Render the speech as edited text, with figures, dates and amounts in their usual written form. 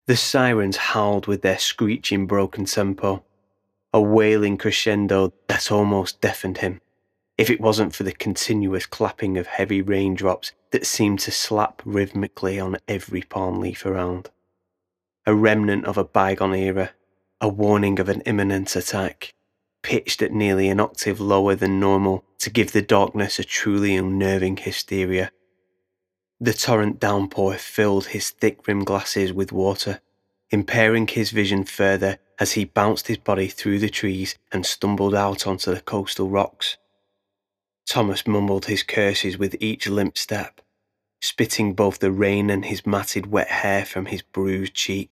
The sirens howled with their screeching broken tempo, a wailing crescendo that almost deafened him, if it wasn't for the continuous clapping of heavy raindrops that seemed to slap rhythmically on every palm leaf around. A remnant of a bygone era, a warning of an imminent attack, pitched at nearly an octave lower than normal to give the darkness a truly unnerving hysteria. The torrent downpour filled his thick-rimmed glasses with water, impairing his vision further as he bounced his body through the trees and stumbled out onto the coastal rocks. Thomas mumbled his curses with each limp step, spitting both the rain and his matted wet hair from his bruised cheek.